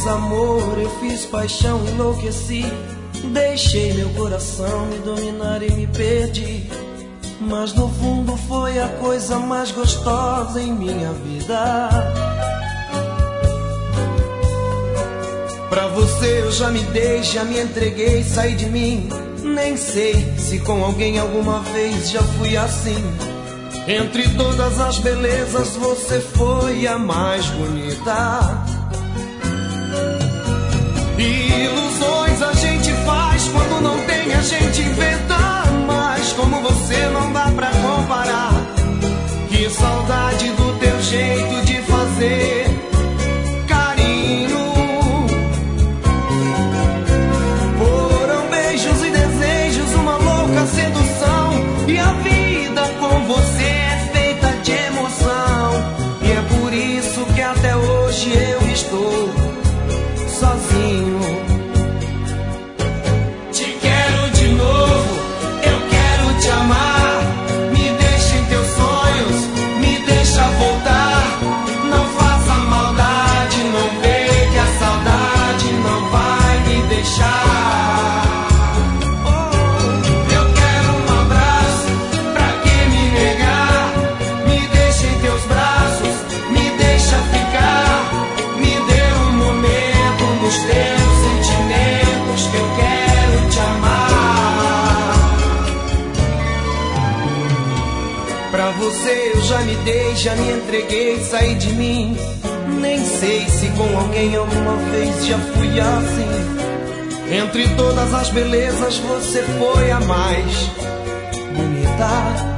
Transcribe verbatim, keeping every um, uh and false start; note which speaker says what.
Speaker 1: fiz amor, eu fiz paixão, enlouqueci. Deixei meu coração me dominar e me perdi. Mas no fundo foi a coisa mais gostosa em minha vida. Pra você eu já me dei, já me entreguei, saí de mim. Nem sei se com alguém alguma vez já fui assim. Entre todas as belezas você foi a mais bonita. Ilusões a gente faz, quando não tem a gente inventa. Mas como você não dá pra comparar. Que saudade do teu jeito de fazer carinho. Foram beijos e desejos, uma louca sedução. E a vida com você é feita de emoção. E é por isso que até hoje eu estou sozinho. Te quero de novo, eu quero te amar. Me deixa em teus sonhos, me deixa voltar. Não faça maldade, não vê que a saudade não vai me deixar. Oh, eu quero um abraço, pra que me negar? Me deixa em teus braços, me deixa ficar. Me dê um momento nos teus sentimentos que eu quero te amar. Pra você eu já me dei, já me entreguei, saí de mim. Nem sei se com alguém alguma vez já fui assim. Entre todas as belezas você foi a mais bonita.